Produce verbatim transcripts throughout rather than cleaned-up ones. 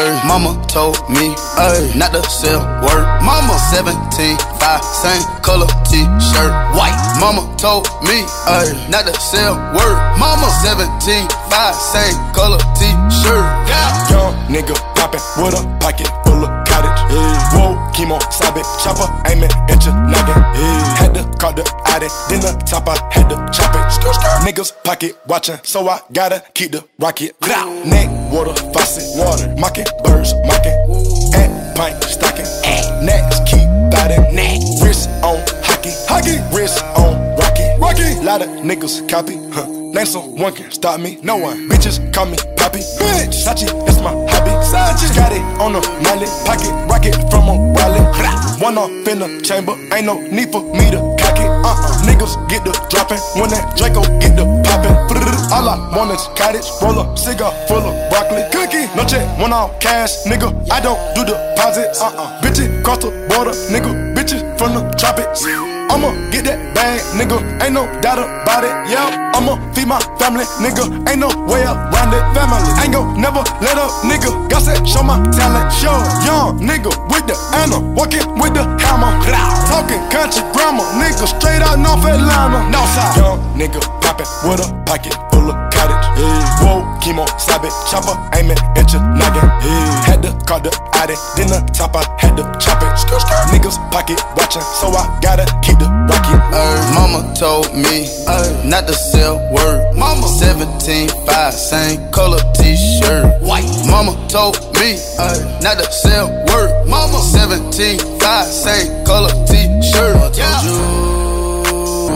Ay, mama told me, ay, not to sell word. Mama seventeen, five, same color t-shirt, white. Mama told me, ay, not to sell word. Mama seventeen, five, same color t-shirt. Yeah. Young nigga poppin' with a pocket full of cottage. Yeah. Whoa, chemo, sabe, chopper, aimin' at your noggin. Yeah. Had to call the addy, then the top I had to chop it. Skr, skr. Niggas pocket watchin', so I gotta keep the rocket. Blah. Neck, water, faucet, water, mocking, birds, mocking. And pint, stocking, and next, keep biting. Neck, wrist on hockey, hockey, wrist on rocky, rocky. Lot of niggas copy, huh? Name someone can stop me, no one. Bitches call me Poppy, bitch. Sachi, that's my hobby. Sachi, got it on the mallet, pocket rocket from a wallet. One off in the chamber, ain't no need for me to cock it. Uh-uh, niggas get the dropping when that Draco get the popping. All I want is cottage, roll up, cigar full of broccoli, cookie. No check, one off cash, nigga. I don't do deposits. Uh-uh, bitches cross the border, nigga. Bitches from the tropics. I'ma get that bag, nigga, ain't no doubt about it, yeah. I'ma feed my family, nigga, ain't no way around it. Family, ain't gon' never let up, nigga. God said, show my talent, show. Young nigga with the Anna, walking with the hammer. Talking country grammar, nigga, straight out North Atlanta. Northside. Young nigga poppin' with a pocket full of cottage. Yeah. Whoa, chemo, sabe, chopper, aimin' at your noggin. Yeah. Had to call the addy, then the top I had to chop it. Skr, skr. Niggas pocket watchin', so I gotta keep the rocket. Ay, mama told me, ay, not to sell word. Mama seventeen, five, same color t-shirt, white. Mama told me, ay, not to sell word. Mama seventeen, five, same color t-shirt. Mama told you.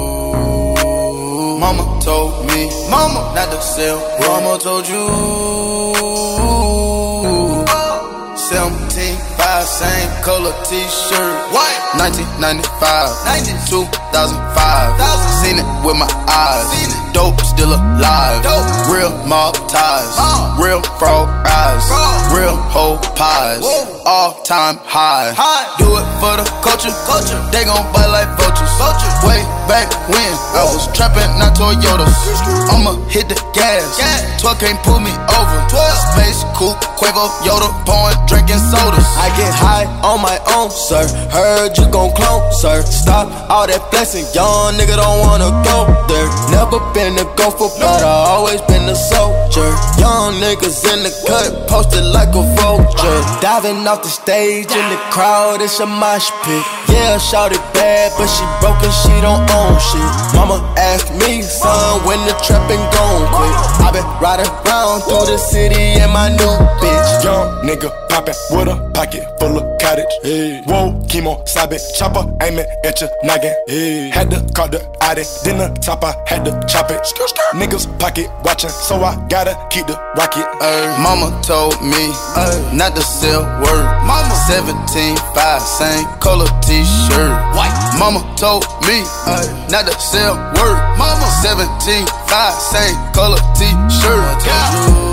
Mama told me, mama not to sell word. Mama told you. seventeen, five, same color t-shirt, white. nineteen ninety-five, two thousand five, seen it with my eyes. Dope still alive. Dope. Real mob ties, uh. real frog eyes, frog. Real whole pies. Whoa. All time high. high. Do it for the culture. culture. They gon' bite like vultures. vultures. Way back when Whoa. I was trapping, not Toyotas. I'ma hit the gas. gas. twelve can't pull me over. twelve. Space coupe, Quavo, Yoda, pouring, drinking sodas. I get high on my own, sir. Heard you gon' clone, sir. Stop all that flexing, young nigga don't wanna go there. Never been a gopher, but I always been a soldier. Young niggas in the cut, posted like a vulture. Diving off the stage in the crowd, it's a mosh pit. Yeah, shout it bad, but she broke and she don't own shit. Mama asked me, son, when the trapping gon' quit. I been riding around through the city in my new bitch. Young nigga poppin' with a pocket full of cottage. Hey. Whoa, chemo, sabe, chopper, aimin' at your noggin. Hey. Had to call the addy, then the top I had to chop it. Skr, skr. Niggas pocket watchin', so I gotta keep the rocket. Ay, mama told me, ay, not to sell word. Mama seventeen, five, same color t-shirt, white. Mama told me, ay, not to sell word. Mama seventeen, five, same color t-shirt.